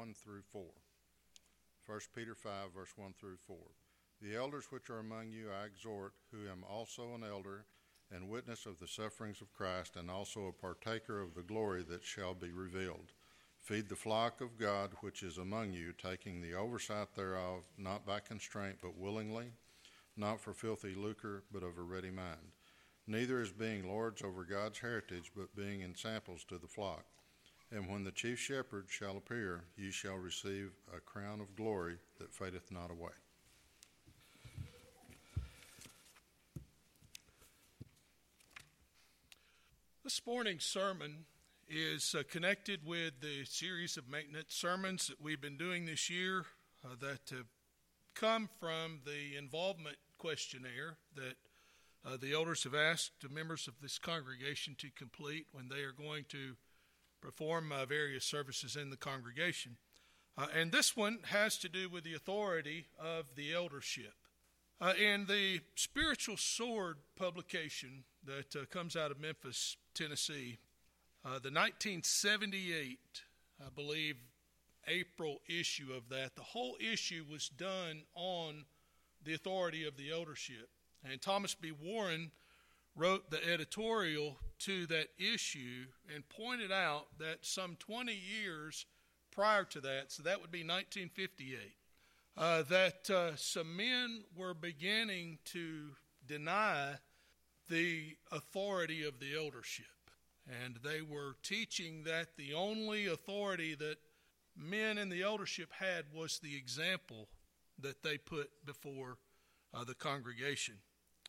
1 through 4. 1 Peter 5, verse 1 through 4. The elders which are among you I exhort, who am also an elder, and witness of the sufferings of Christ, and also a partaker of the glory that shall be revealed. Feed the flock of God which is among you, taking the oversight thereof, not by constraint, but willingly, not for filthy lucre, but of a ready mind. Neither as being lords over God's heritage, but being ensamples to the flock. And when the chief shepherd shall appear, ye shall receive a crown of glory that fadeth not away. This morning's sermon is connected with the series of maintenance sermons that we've been doing this year that have come from the involvement questionnaire that the elders have asked the members of this congregation to complete when they are going to perform various services in the congregation. And this one has to do with the authority of the eldership. In the Spiritual Sword publication that comes out of Memphis, Tennessee, the 1978, I believe, April issue of that, the whole issue was done on the authority of the eldership. And Thomas B. Warren wrote the editorial to that issue and pointed out that some 20 years prior to that, so that would be 1958, that some men were beginning to deny the authority of the eldership. And they were teaching that the only authority that men in the eldership had was the example that they put before the congregation.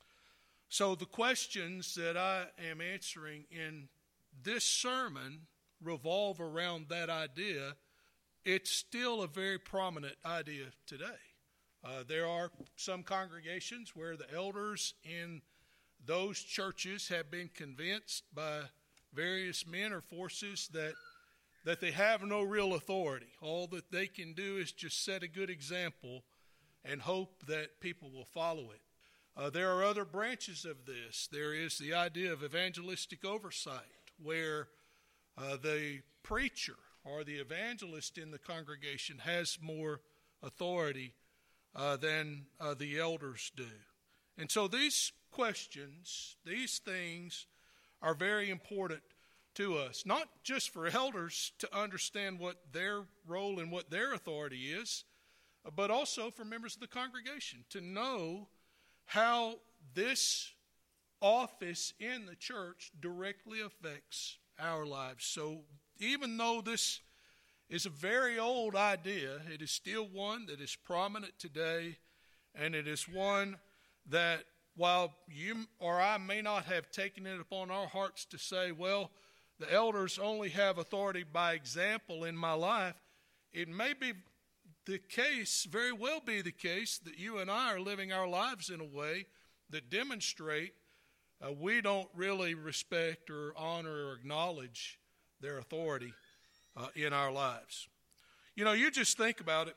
So the questions that I am answering in this sermon revolve around that idea. It's still a very prominent idea today. There are some congregations where the elders in those churches have been convinced by various men or forces that they have no real authority. All that they can do is just set a good example and hope that people will follow it. There are other branches of this. There is the idea of evangelistic oversight, where the preacher or the evangelist in the congregation has more authority than the elders do. And so these questions, these things are very important to us, not just for elders to understand what their role and what their authority is, but also for members of the congregation to know how this office in the church directly affects our lives. So even though this is a very old idea, it is still one that is prominent today, and it is one that while you or I may not have taken it upon our hearts to say, well, the elders only have authority by example in my life, it may be the case, very well be the case, that you and I are living our lives in a way that demonstrate we don't really respect or honor or acknowledge their authority in our lives. You know, you just think about it.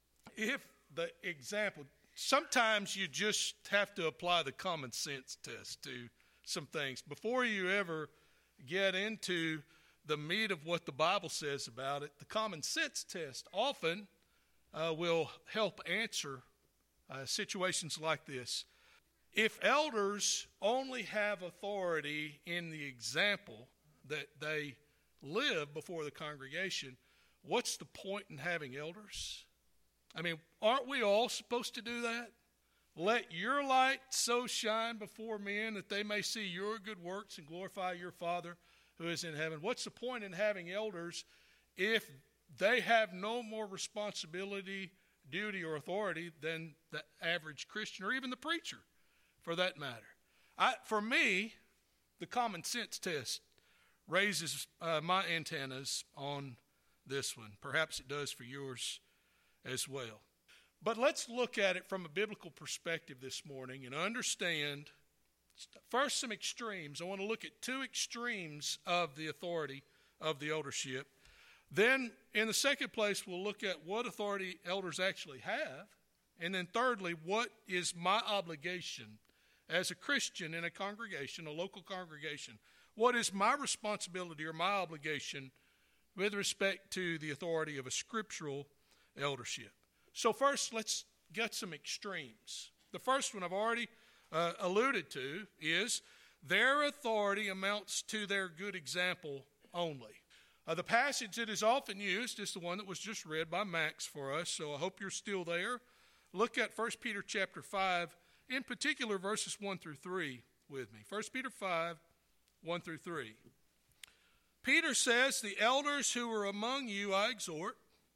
If the example, sometimes you just have to apply the common sense test to some things before you ever get into the meat of what the Bible says about it. The common sense test often will help answer situations like this. If elders only have authority in the example that they live before the congregation, what's the point in having elders? I mean, aren't we all supposed to do that? Let your light so shine before men that they may see your good works and glorify your Father who is in heaven. What's the point in having elders if they have no more responsibility, duty, or authority than the average Christian or even the preacher, for that matter? For me, the common sense test raises my antennas on this one. Perhaps it does for yours as well. But let's look at it from a biblical perspective this morning and understand, first, some extremes. I want to look at two extremes of the authority of the eldership. Then, in the second place, we'll look at what authority elders actually have. And then thirdly, what is my obligation as a Christian in a congregation, a local congregation? What is my responsibility or my obligation with respect to the authority of a scriptural eldership. So first, let's get some extremes. The first one I've already alluded to is their authority amounts to their good example only. The passage that is often used is the one that was just read by Max for us, so I hope you're still there. Look at 1 Peter chapter 5, in particular verses 1 through 3 with me. 1 Peter 5, 1 through 3. Peter says, "The elders who are among you I exhort,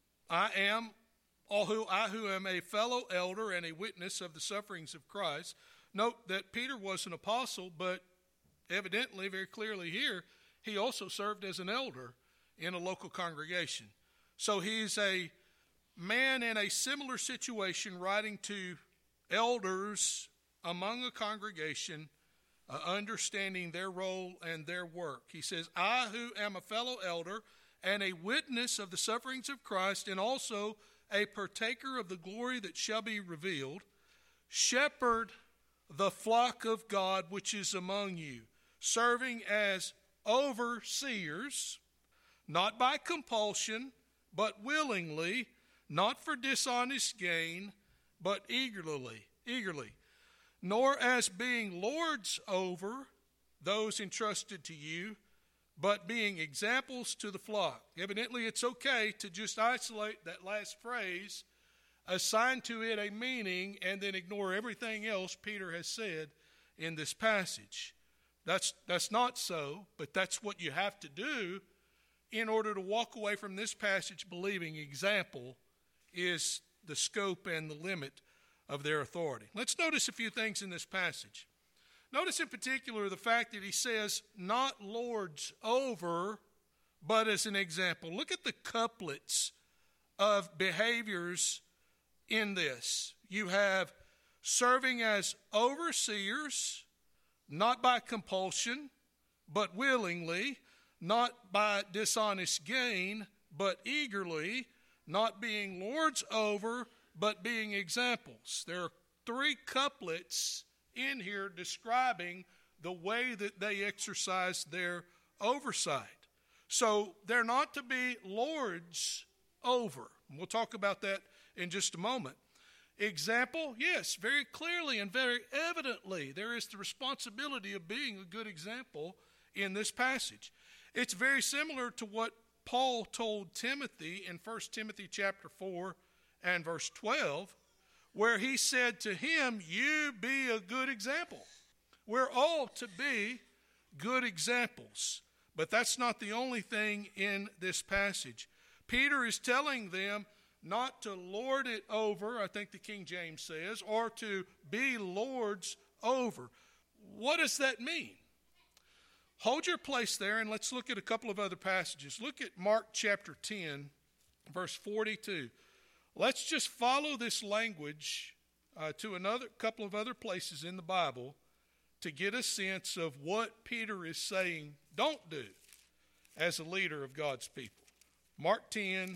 who am a fellow elder and a witness of the sufferings of Christ." Note that Peter was an apostle, but evidently, very clearly here, he also served as an elder in a local congregation. So he's a man in a similar situation writing to elders among a congregation, understanding their role and their work. He says, "I who am a fellow elder and a witness of the sufferings of Christ and also a partaker of the glory that shall be revealed, shepherd the flock of God which is among you, serving as overseers, not by compulsion, but willingly, not for dishonest gain, but eagerly, nor as being lords over those entrusted to you, but being examples to the flock." Evidently, it's okay to just isolate that last phrase, assign to it a meaning, and then ignore everything else Peter has said in this passage. That's not so, but that's what you have to do in order to walk away from this passage believing example is the scope and the limit of their authority. Let's notice a few things in this passage. Notice in particular the fact that he says, not lords over, but as an example. Look at the couplets of behaviors in this. You have serving as overseers, not by compulsion, but willingly, not by dishonest gain, but eagerly, not being lords over, but being examples. There are three couplets in here describing the way that they exercise their oversight. So they're not to be lords over. We'll talk about that in just a moment. Example, yes, very clearly and very evidently, there is the responsibility of being a good example in this passage. It's very similar to what Paul told Timothy in 1 Timothy chapter 4 and verse 12, where he said to him, "You be a good example." We're all to be good examples, but that's not the only thing in this passage. Peter is telling them not to lord it over, I think the King James says, or to be lords over. What does that mean? Hold your place there and let's look at a couple of other passages. Look at Mark chapter 10, verse 42. Let's just follow this language to another couple of other places in the Bible to get a sense of what Peter is saying don't do as a leader of God's people. Mark 10,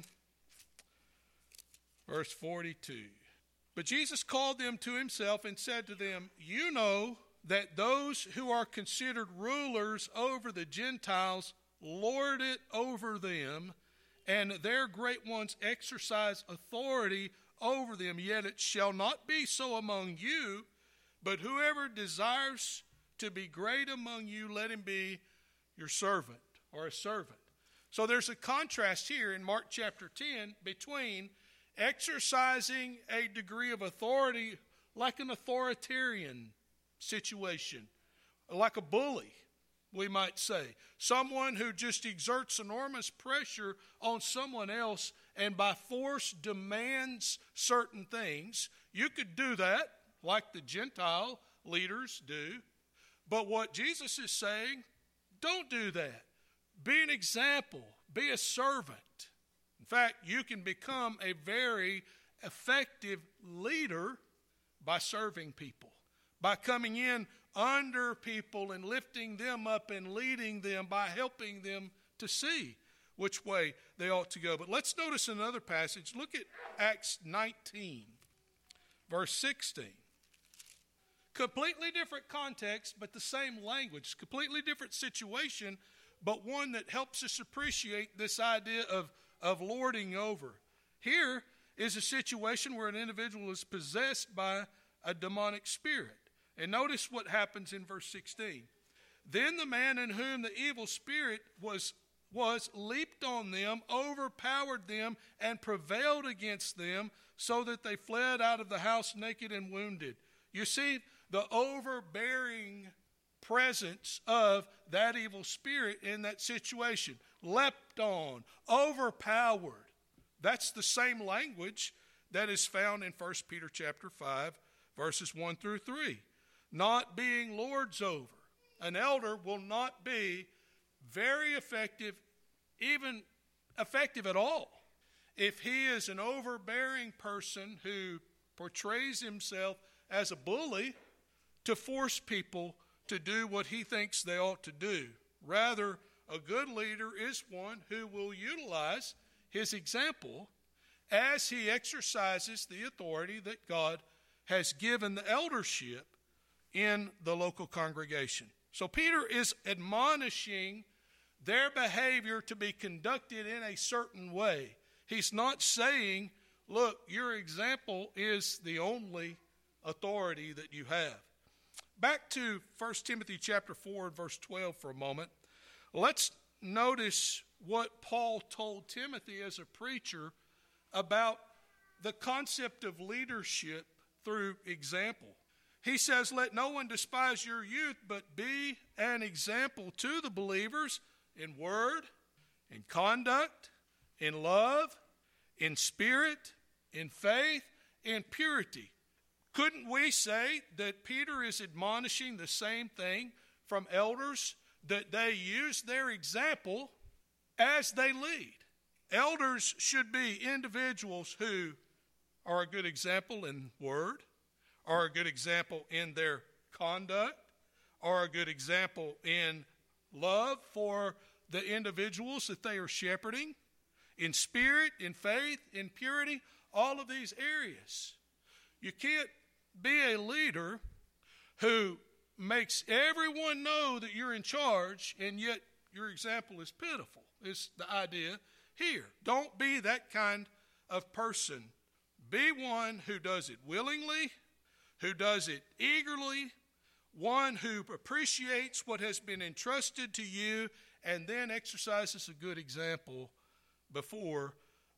verse 42. "But Jesus called them to himself and said to them, 'You know that those who are considered rulers over the Gentiles lord it over them, and their great ones exercise authority over them. Yet it shall not be so among you, but whoever desires to be great among you, let him be your servant,'" or a servant. So there's a contrast here in Mark chapter 10 between exercising a degree of authority like an authoritarian situation, like a bully, we might say. Someone who just exerts enormous pressure on someone else and by force demands certain things. You could do that like the Gentile leaders do. But what Jesus is saying, don't do that. Be an example. Be a servant. In fact, you can become a very effective leader by serving people, by coming in under people and lifting them up and leading them, by helping them to see which way they ought to go. But let's notice another passage. Look at Acts 19, verse 16. Completely different context, but the same language. Completely different situation, but one that helps us appreciate this idea of lording over. Here is a situation where an individual is possessed by a demonic spirit. And notice what happens in verse 16. Then the man in whom the evil spirit was leaped on them, overpowered them, and prevailed against them, so that they fled out of the house naked and wounded. You see, the overbearing presence of that evil spirit in that situation. Leapt on, overpowered. That's the same language that is found in 1 Peter chapter 5, verses 1 through 3. Not being lords over. An elder will not be very effective, even effective at all, if he is an overbearing person who portrays himself as a bully to force people to do what he thinks they ought to do. Rather, a good leader is one who will utilize his example as he exercises the authority that God has given the eldership in the local congregation. So Peter is admonishing their behavior to be conducted in a certain way. He's not saying, look, your example is the only authority that you have. Back to 1 Timothy chapter 4 and verse 12 for a moment. Let's notice what Paul told Timothy as a preacher about the concept of leadership through example. He says, let no one despise your youth, but be an example to the believers in word, in conduct, in love, in spirit, in faith, in purity. Couldn't we say that Peter is admonishing the same thing from elders, that they use their example as they lead? Elders should be individuals who are a good example in word, are a good example in their conduct, are a good example in love for the individuals that they are shepherding, in spirit, in faith, in purity, all of these areas. You can't be a leader who makes everyone know that you're in charge, and yet your example is pitiful, is the idea here. Don't be that kind of person. Be one who does it willingly, who does it eagerly, one who appreciates what has been entrusted to you, and then exercises a good example before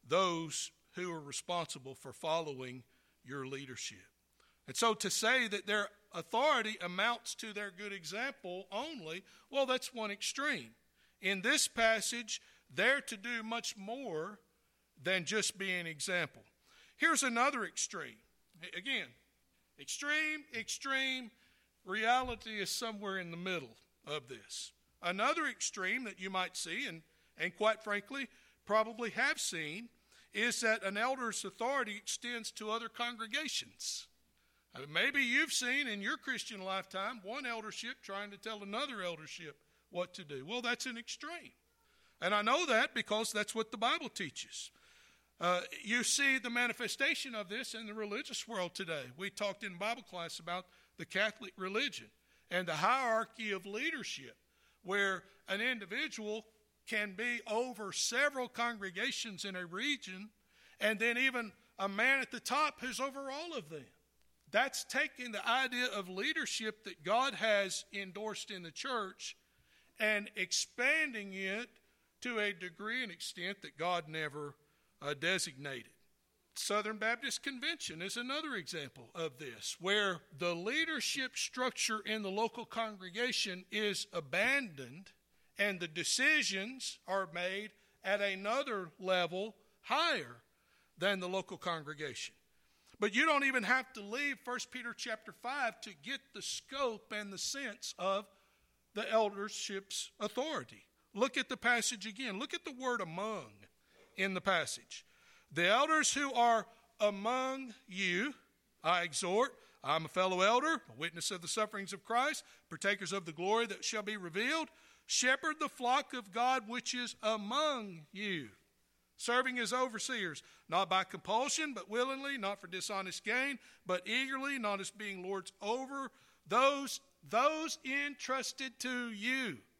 those who are responsible for following your leadership. And so to say that their authority amounts to their good example only, well, that's one extreme. In this passage, they're to do much more than just be an example. Here's another extreme. Again, extreme. Reality is somewhere in the middle of this. Another extreme that you might see, and quite frankly, probably have seen, is that an elder's authority extends to other congregations. Maybe you've seen in your Christian lifetime one eldership trying to tell another eldership what to do. Well, that's an extreme. And I know that because that's what the Bible teaches. You see the manifestation of this in the religious world today. We talked in Bible class about the Catholic religion and the hierarchy of leadership, where an individual can be over several congregations in a region, and then even a man at the top who's over all of them. That's taking the idea of leadership that God has endorsed in the church and expanding it to a degree and extent that God never designated. Southern Baptist Convention is another example of this, where the leadership structure in the local congregation is abandoned and the decisions are made at another level higher than the local congregation. But you don't even have to leave 1 Peter chapter 5 to get the scope and the sense of the eldership's authority. Look at the passage again. Look at the word among in the passage. The elders who are among you, I exhort. I'm a fellow elder, a witness of the sufferings of Christ, partakers of the glory that shall be revealed. Shepherd the flock of God which is among you, serving as overseers, not by compulsion, but willingly, not for dishonest gain, but eagerly, not as being lords over those entrusted to you.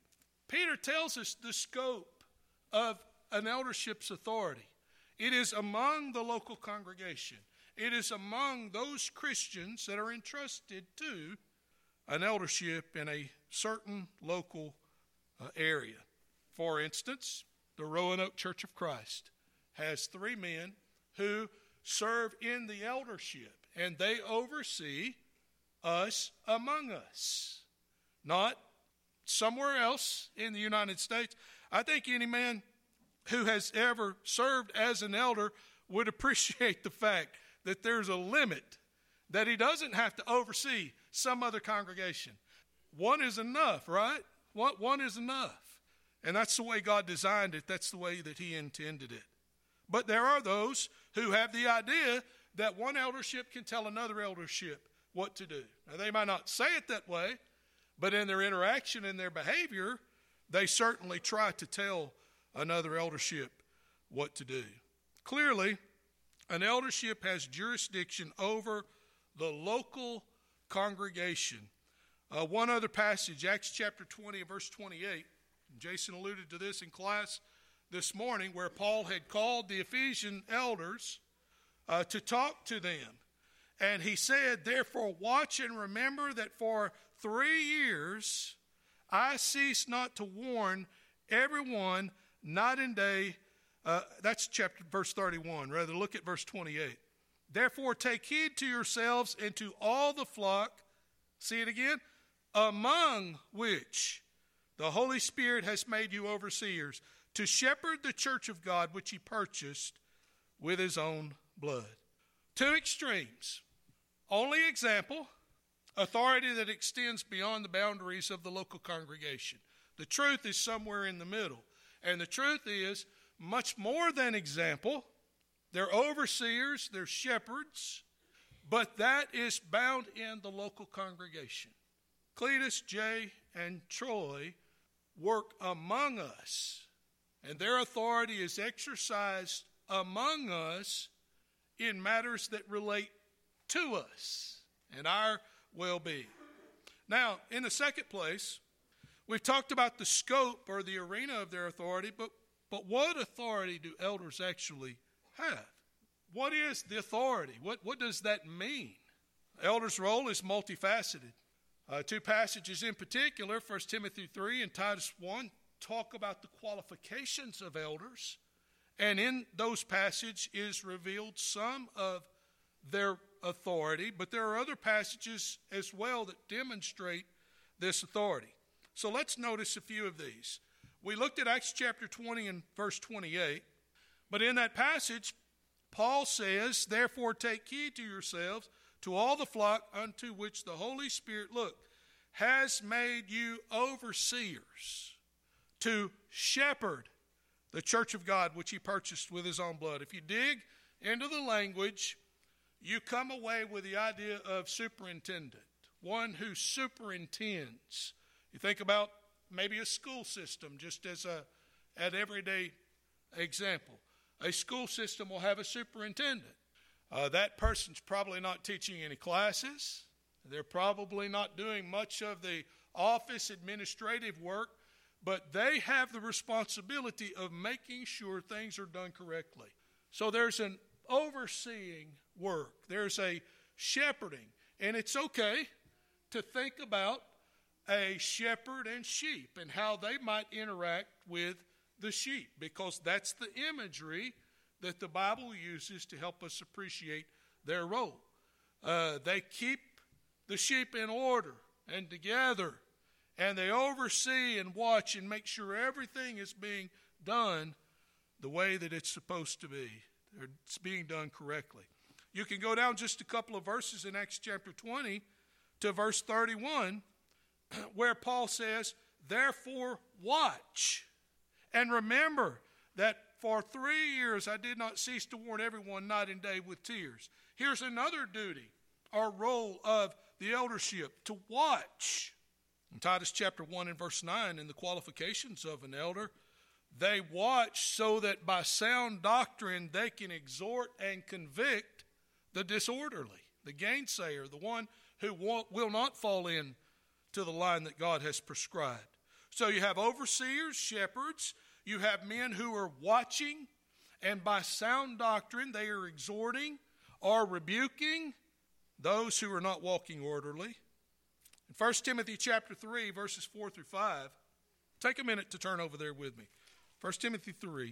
Peter tells us the scope of an eldership's authority. It is among the local congregation. It is among those Christians that are entrusted to an eldership in a certain local area. For instance, the Roanoke Church of Christ has 3 men who serve in the eldership, and they oversee us among us, not somewhere else in the United States. I think any man who has ever served as an elder would appreciate the fact that there's a limit, that he doesn't have to oversee some other congregation. One is enough, right? One is enough. And that's the way God designed it. That's the way that he intended it. But there are those who have the idea that one eldership can tell another eldership what to do. Now, they might not say it that way, but in their interaction and their behavior, they certainly try to tell another eldership what to do. Clearly, an eldership has jurisdiction over the local congregation. One other passage, Acts chapter 20, verse 28. Jason alluded to this in class this morning, where Paul had called the Ephesian elders to talk to them. And he said, "Therefore watch and remember that for 3 years I cease not to warn everyone night and day." That's verse 31. Rather, look at verse 28. "Therefore take heed to yourselves and to all the flock," see it again, "among which the Holy Spirit has made you overseers, to shepherd the church of God, which he purchased with his own blood." 2 extremes. Only example, authority that extends beyond the boundaries of the local congregation. The truth is somewhere in the middle. And the truth is, much more than example, they're overseers, they're shepherds, but that is bound in the local congregation. Cletus, Jay, and Troy work among us, and their authority is exercised among us in matters that relate to us and our well-being. Now, in the second place, we've talked about the scope or the arena of their authority, but what authority do elders actually have? What is the authority? What does that mean? Elders' role is multifaceted. 2 passages in particular, 1 Timothy 3 and Titus 1, talk about the qualifications of elders. And in those passages is revealed some of their authority, but there are other passages as well that demonstrate this authority. So let's notice a few of these. We looked at Acts chapter 20 and verse 28, but in that passage, Paul says, "Therefore take heed to yourselves, to all the flock unto which the Holy Spirit," look, "has made you overseers to shepherd the church of God, which he purchased with his own blood." If you dig into the language, you come away with the idea of superintendent, one who superintends. You think about maybe a school system, just as an everyday example. A school system will have a superintendent. That person's probably not teaching any classes. They're probably not doing much of the office administrative work, but they have the responsibility of making sure things are done correctly. So there's an overseeing work. There's a shepherding. And it's okay to think about a shepherd and sheep and how they might interact with the sheep, because that's the imagery that the Bible uses to help us appreciate their role. They keep the sheep in order and together, and they oversee and watch and make sure everything is being done the way that it's supposed to be. It's being done correctly. You can go down just a couple of verses in Acts chapter 20 to verse 31, where Paul says, "Therefore watch and remember that for 3 years I did not cease to warn everyone night and day with tears." Here's another duty or role of the eldership, to watch. In Titus chapter 1 and verse 9, in the qualifications of an elder, they watch so that by sound doctrine they can exhort and convict the disorderly, the gainsayer, the one who will not fall in to the line that God has prescribed. So you have overseers, shepherds, you have men who are watching, and by sound doctrine they are exhorting or rebuking those who are not walking orderly. In 1 Timothy chapter 3, verses 4 through 5, take a minute to turn over there with me. 1 Timothy 3.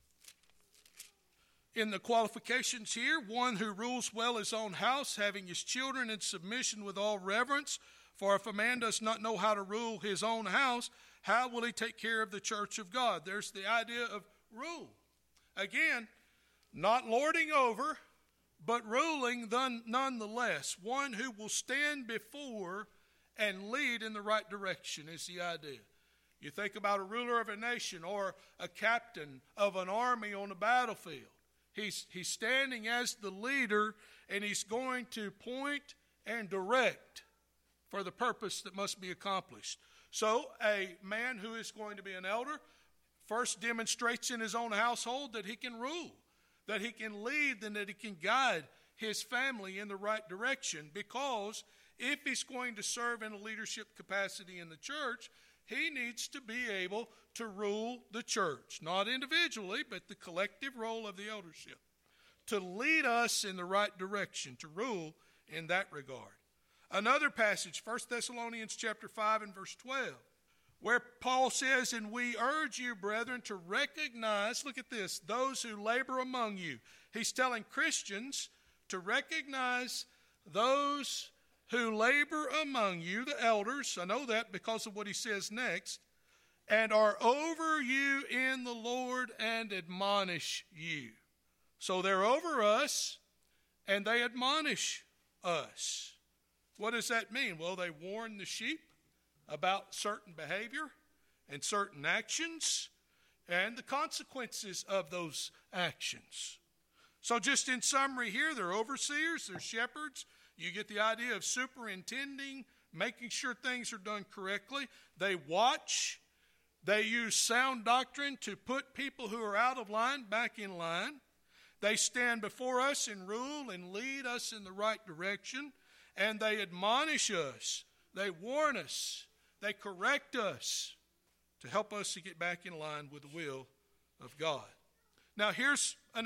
In the qualifications here, one who rules well his own house, having his children in submission with all reverence. For if a man does not know how to rule his own house, how will he take care of the church of God? There's the idea of rule. Again, not lording over, but ruling nonetheless. One who will stand before and lead in the right direction is the idea. You think about a ruler of a nation or a captain of an army on a battlefield. He's standing as the leader, and he's going to point and direct for the purpose that must be accomplished. So a man who is going to be an elder first demonstrates in his own household that he can rule, that he can lead, and that he can guide his family in the right direction. Because if he's going to serve in a leadership capacity in the church, he needs to be able to rule the church, not individually, but the collective role of the eldership, to lead us in the right direction, to rule in that regard. Another passage, 1 Thessalonians chapter 5 and verse 12, where Paul says, and we urge you, brethren, to recognize, look at this, those who labor among you. He's telling Christians to recognize those who labor among you, the elders. I know that because of what he says next. And are over you in the Lord and admonish you. So they're over us and they admonish us. What does that mean? Well, they warn the sheep about certain behavior and certain actions and the consequences of those actions. So just in summary here, they're overseers, they're shepherds. You get the idea of superintending, making sure things are done correctly. They watch. They use sound doctrine to put people who are out of line back in line. They stand before us and rule and lead us in the right direction. And they admonish us. They warn us. They correct us to help us to get back in line with the will of God. Now here's an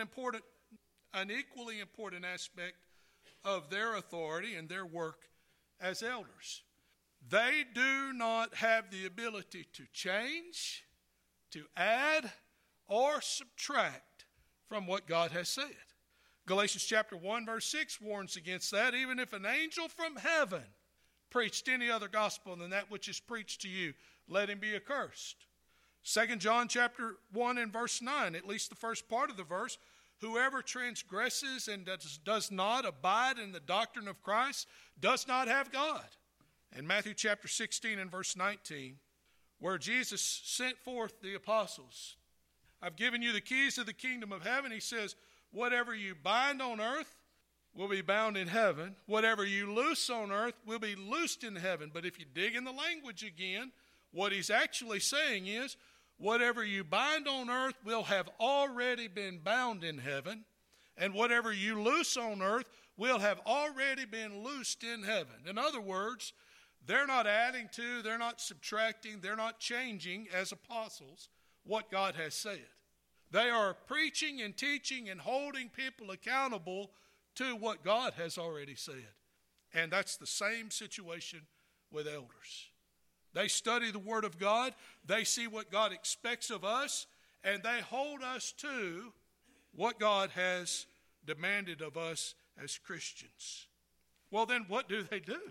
equally important aspect of their authority and their work as elders. They do not have the ability to change, to add, or subtract from what God has said. Galatians chapter 1 verse 6 warns against that. Even if an angel from heaven preached any other gospel than that which is preached to you, let him be accursed. 2 John chapter 1 and verse 9, at least the first part of the verse, whoever transgresses and does not abide in the doctrine of Christ does not have God. And Matthew chapter 16 and verse 19, where Jesus sent forth the apostles. I've given you the keys of the kingdom of heaven. He says, whatever you bind on earth will be bound in heaven. Whatever you loose on earth will be loosed in heaven. But if you dig in the language again, what he's actually saying is, whatever you bind on earth will have already been bound in heaven, and whatever you loose on earth will have already been loosed in heaven. In other words, they're not adding to, they're not subtracting, they're not changing as apostles what God has said. They are preaching and teaching and holding people accountable to what God has already said. And that's the same situation with elders. They study the Word of God, they see what God expects of us, and they hold us to what God has demanded of us as Christians. Well, then what do they do?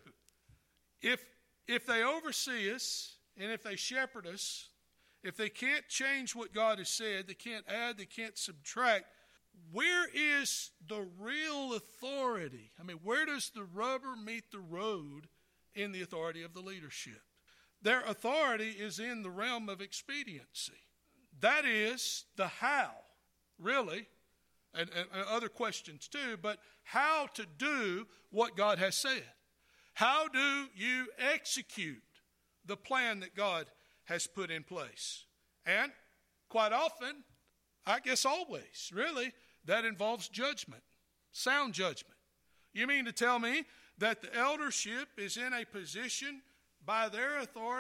If they oversee us and if they shepherd us, if they can't change what God has said, they can't add, they can't subtract, where is the real authority? I mean, where does the rubber meet the road in the authority of the leadership? Their authority is in the realm of expediency. That is the how, really, and other questions too, but how to do what God has said. How do you execute the plan that God has put in place? And quite often, I guess always, really, that involves judgment, sound judgment. You mean to tell me that the eldership is in a position by their authority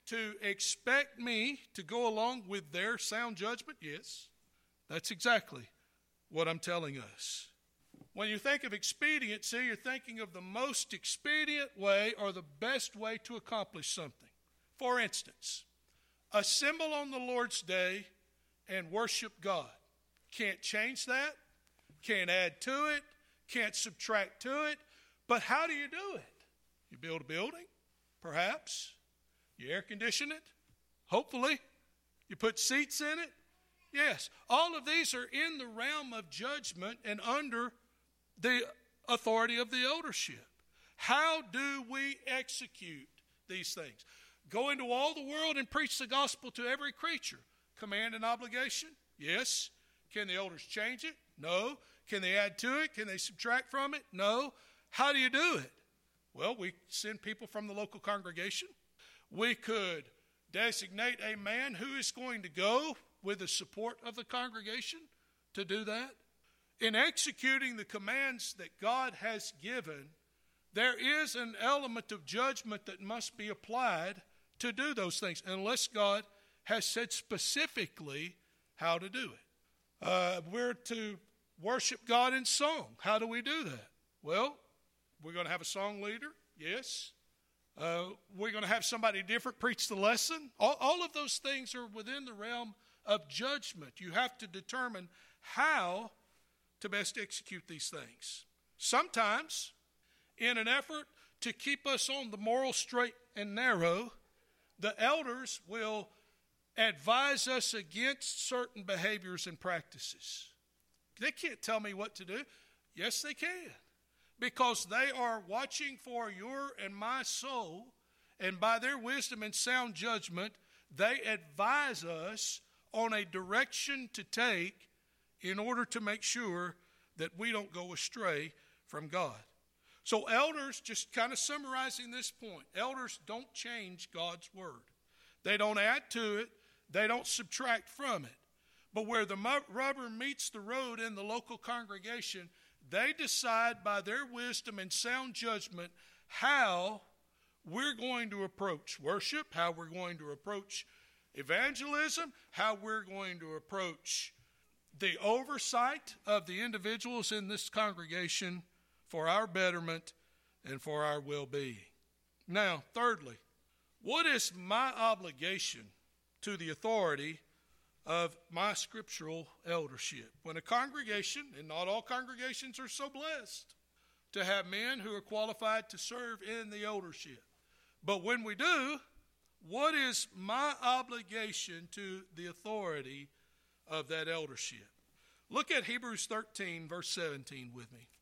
to expect me to go along with their sound judgment? Yes, that's exactly what I'm telling us. When you think of expediency, you're thinking of the most expedient way or the best way to accomplish something. For instance, assemble on the Lord's day and worship God. Can't change that, can't add to it, can't subtract to it. But how do you do it? You build a building, perhaps. You air condition it, hopefully. You put seats in it. Yes, all of these are in the realm of judgment and under the authority of the eldership. How do we execute these things? Go into all the world and preach the gospel to every creature. Command and obligation? Yes. Can the elders change it? No. Can they add to it? Can they subtract from it? No. How do you do it? Well, we send people from the local congregation. We could designate a man who is going to go with the support of the congregation to do that. In executing the commands that God has given, there is an element of judgment that must be applied to do those things, unless God has said specifically how to do it. We're to worship God in song. How do we do that? Well, we're going to have a song leader, yes. We're going to have somebody different preach the lesson. All of those things are within the realm of judgment. You have to determine how to best execute these things. Sometimes, in an effort to keep us on the moral straight and narrow, the elders will advise us against certain behaviors and practices. They can't tell me what to do. Yes, they can. Because they are watching for your and my soul, and by their wisdom and sound judgment, they advise us on a direction to take in order to make sure that we don't go astray from God. So elders, just kind of summarizing this point, elders don't change God's word. They don't add to it. They don't subtract from it. But where the rubber meets the road in the local congregation, they decide by their wisdom and sound judgment how we're going to approach worship, how we're going to approach evangelism, how we're going to approach the oversight of the individuals in this congregation for our betterment and for our well-being. Now, thirdly, what is my obligation to the authority of my scriptural eldership? When a congregation, and not all congregations are so blessed to have men who are qualified to serve in the eldership, but when we do, what is my obligation to the authority of that eldership? Look at Hebrews 13, verse 17 with me.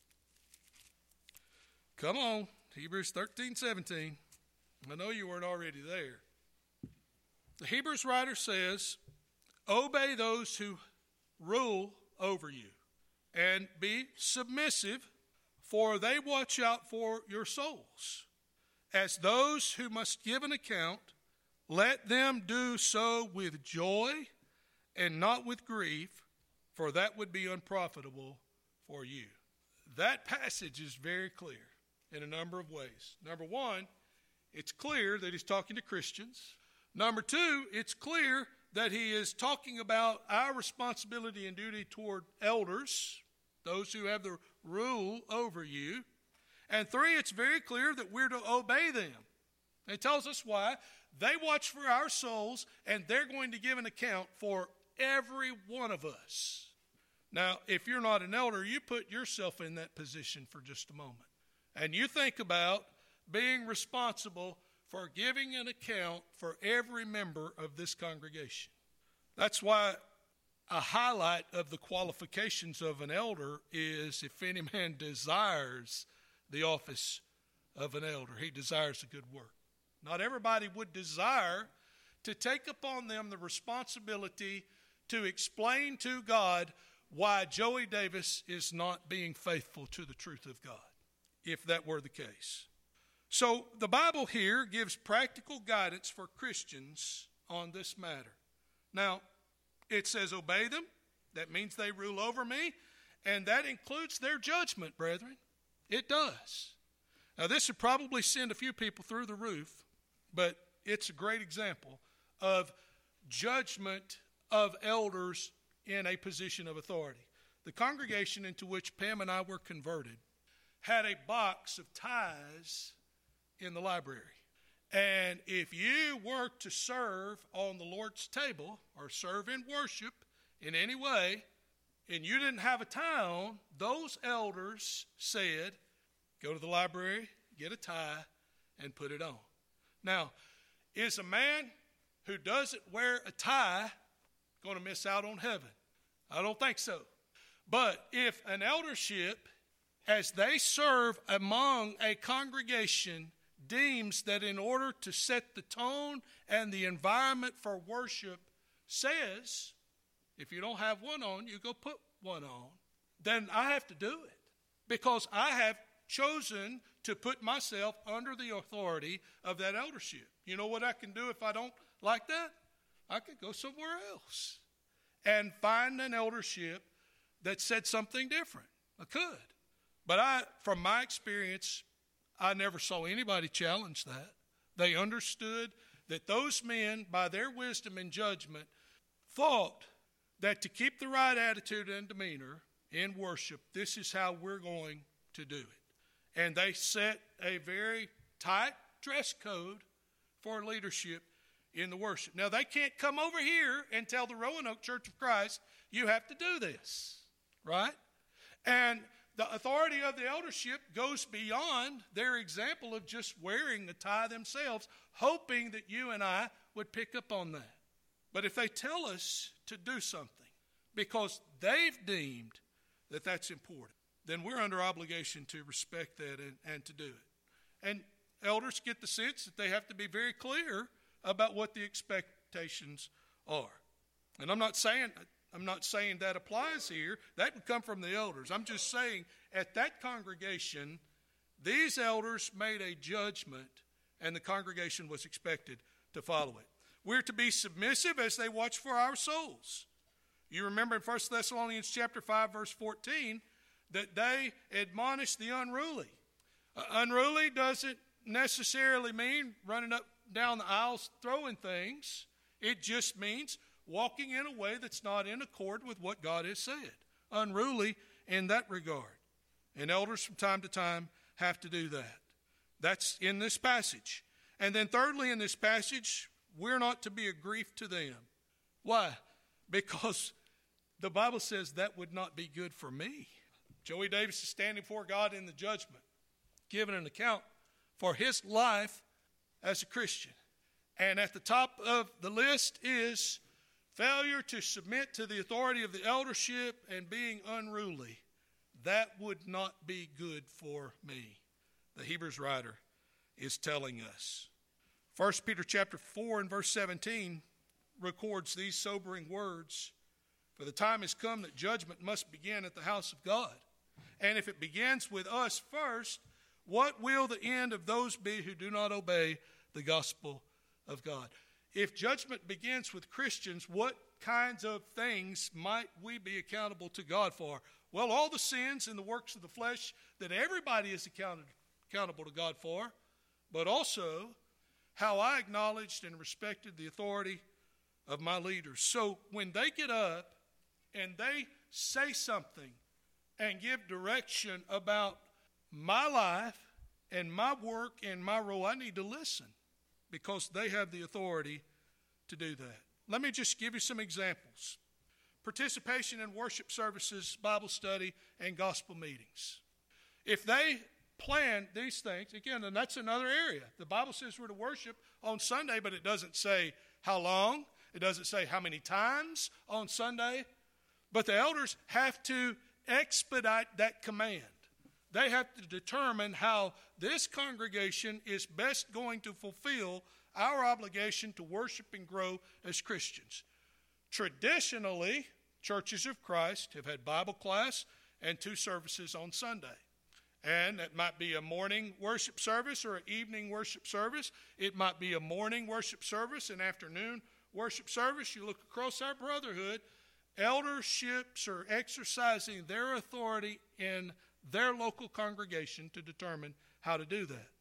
Come on, Hebrews 13, 17. I know you weren't already there. The Hebrews writer says, obey those who rule over you, and be submissive, for they watch out for your souls. As those who must give an account, let them do so with joy and not with grief, for that would be unprofitable for you. That passage is very clear in a number of ways. Number one, it's clear that he's talking to Christians. Number two, it's clear that he is talking about our responsibility and duty toward elders, those who have the rule over you. And three, it's very clear that we're to obey them. And it tells us why. They watch for our souls, and they're going to give an account for every one of us. Now, if you're not an elder, you put yourself in that position for just a moment. And you think about being responsible for giving an account for every member of this congregation. That's why a highlight of the qualifications of an elder is if any man desires the office of an elder, he desires a good work. Not everybody would desire to take upon them the responsibility to explain to God why Joey Davis is not being faithful to the truth of God, if that were the case. So the Bible here gives practical guidance for Christians on this matter. Now, it says obey them. That means they rule over me, and that includes their judgment, brethren. It does. Now, this would probably send a few people through the roof, but it's a great example of judgment of elders in a position of authority. The congregation into which Pam and I were converted had a box of tithes in the library. And if you were to serve on the Lord's table or serve in worship in any way, and you didn't have a tie on, those elders said, go to the library, get a tie, and put it on. Now, is a man who doesn't wear a tie going to miss out on heaven? I don't think so. But if an eldership, as they serve among a congregation, deems that in order to set the tone and the environment for worship says, if you don't have one on, you go put one on, then I have to do it because I have chosen to put myself under the authority of that eldership. You know what I can do if I don't like that? I could go somewhere else and find an eldership that said something different. I could. But from my experience, I never saw anybody challenge that. They understood that those men, by their wisdom and judgment, thought that to keep the right attitude and demeanor in worship, this is how we're going to do it. And they set a very tight dress code for leadership in the worship. Now, they can't come over here and tell the Roanoke Church of Christ, you have to do this, right? And the authority of the eldership goes beyond their example of just wearing a tie themselves, hoping that you and I would pick up on that. But if they tell us to do something because they've deemed that that's important, then we're under obligation to respect that and to do it. And elders get the sense that they have to be very clear about what the expectations are. And I'm not saying that applies here. That would come from the elders. I'm just saying at that congregation, these elders made a judgment, and the congregation was expected to follow it. We're to be submissive as they watch for our souls. You remember in 1 Thessalonians chapter 5, verse 14, that they admonish the unruly. Unruly doesn't necessarily mean running up down the aisles throwing things. It just means walking in a way that's not in accord with what God has said. Unruly in that regard. And elders from time to time have to do that. That's in this passage. And then thirdly in this passage, we're not to be a grief to them. Why? Because the Bible says that would not be good for me. Joey Davis is standing before God in the judgment, giving an account for his life as a Christian. And at the top of the list is failure to submit to the authority of the eldership and being unruly. That would not be good for me. The Hebrews writer is telling us. 1 Peter chapter 4 and verse 17 records these sobering words. For the time has come that judgment must begin at the house of God. And if it begins with us first, what will the end of those be who do not obey the gospel of God? If judgment begins with Christians, what kinds of things might we be accountable to God for? Well, all the sins and the works of the flesh that everybody is accountable to God for, but also how I acknowledged and respected the authority of my leaders. So when they get up and they say something and give direction about my life and my work and my role, I need to listen because they have the authority to do that. Let me just give you some examples. Participation in worship services, Bible study, and gospel meetings. If they plan these things, again, and that's another area. The Bible says we're to worship on Sunday, but it doesn't say how long. It doesn't say how many times on Sunday. But the elders have to expedite that command. They have to determine how this congregation is best going to fulfill our obligation to worship and grow as Christians. Traditionally, churches of Christ have had Bible class and 2 services on Sunday. And that might be a morning worship service or an evening worship service. It might be a morning worship service, an afternoon worship service. You look across our brotherhood, elderships are exercising their authority in their local congregation to determine how to do that.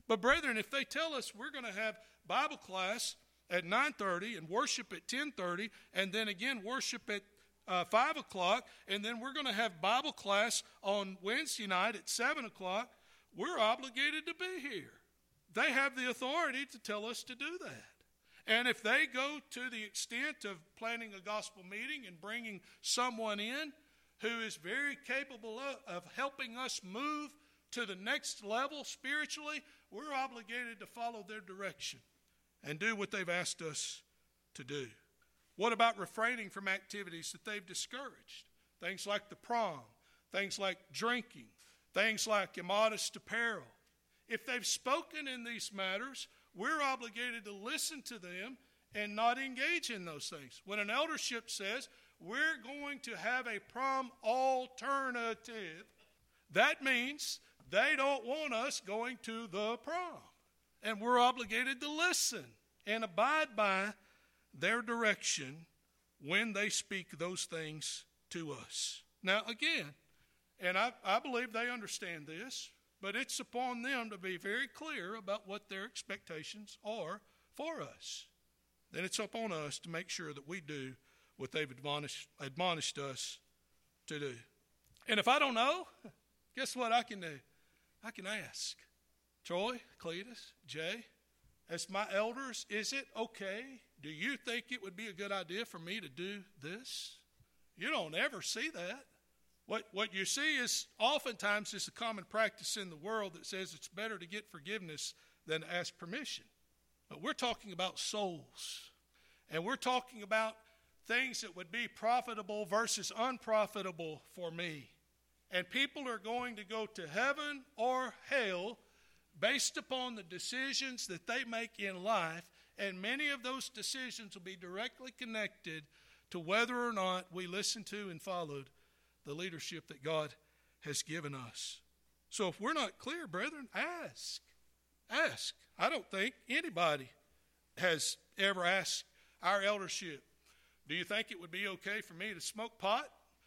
But brethren, if they tell us we're going to have Bible class at 9:30 and worship at 10:30, and then again worship at 5 o'clock, and then we're going to have Bible class on Wednesday night at 7 o'clock, we're obligated to be here. They have the authority to tell us to do that. And if they go to the extent of planning a gospel meeting and bringing someone in who is very capable of helping us move to the next level spiritually, we're obligated to follow their direction and do what they've asked us to do. What about refraining from activities that they've discouraged? Things like the prom, things like drinking, things like immodest apparel. If they've spoken in these matters, we're obligated to listen to them and not engage in those things. When an eldership says, we're going to have a prom alternative, that means they don't want us going to the prom. And we're obligated to listen and abide by their direction when they speak those things to us. Now, again, and I believe they understand this, but it's upon them to be very clear about what their expectations are for us. Then it's upon us to make sure that we do what they've admonished us to do. And if I don't know, guess what I can do? I can ask. Troy, Cletus, Jay, as my elders, is it okay? Do you think it would be a good idea for me to do this? You don't ever see that. What you see is oftentimes is a common practice in the world that says it's better to get forgiveness than to ask permission. But we're talking about souls. And we're talking about things that would be profitable versus unprofitable for me. And people are going to go to heaven or hell based upon the decisions that they make in life. And many of those decisions will be directly connected to whether or not we listen to and followed the leadership that God has given us. So if we're not clear, brethren, ask. Ask. I don't think anybody has ever asked our eldership, do you think it would be okay for me to smoke pot?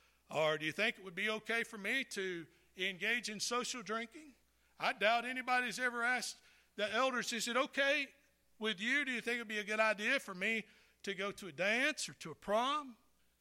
Or do you think it would be okay for me to engage in social drinking? I doubt anybody's ever asked the elders, is it okay with you? Do you think it would be a good idea for me to go to a dance or to a prom?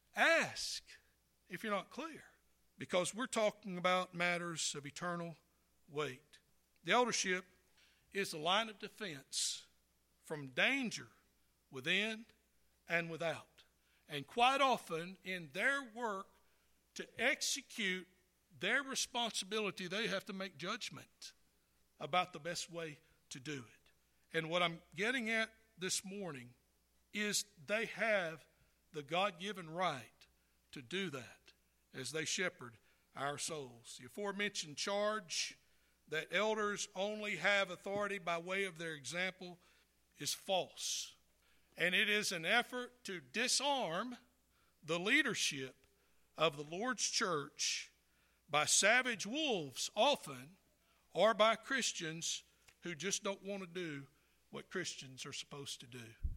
Ask if you're not clear, because we're talking about matters of eternal weight. The eldership is a line of defense from danger within and without. And quite often in their work to execute their responsibility, they have to make judgment about the best way to do it. And what I'm getting at this morning is they have the God-given right to do that as they shepherd our souls. The aforementioned charge that elders only have authority by way of their example is false. And it is an effort to disarm the leadership of the Lord's church by savage wolves often, or by Christians who just don't want to do what Christians are supposed to do.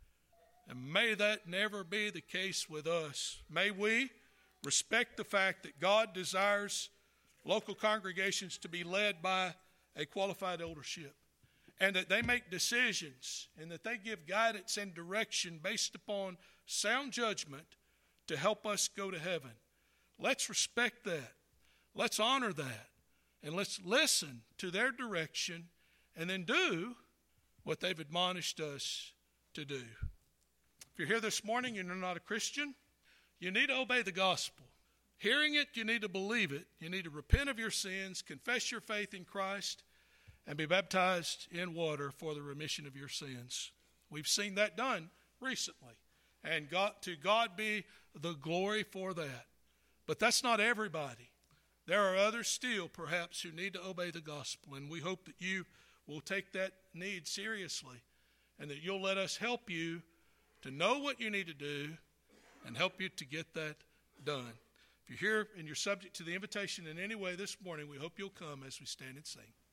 And may that never be the case with us. May we respect the fact that God desires local congregations to be led by a qualified eldership, and that they make decisions and that they give guidance and direction based upon sound judgment to help us go to heaven. Let's respect that. Let's honor that. And let's listen to their direction and then do what they've admonished us to do. If you're here this morning and you're not a Christian, you need to obey the gospel. Hearing it, you need to believe it. You need to repent of your sins, confess your faith in Christ, and be baptized in water for the remission of your sins. We've seen that done recently. And to God be the glory for that. But that's not everybody. There are others still, perhaps, who need to obey the gospel. And we hope that you will take that need seriously and that you'll let us help you to know what you need to do and help you to get that done. If you're here and you're subject to the invitation in any way this morning, we hope you'll come as we stand and sing.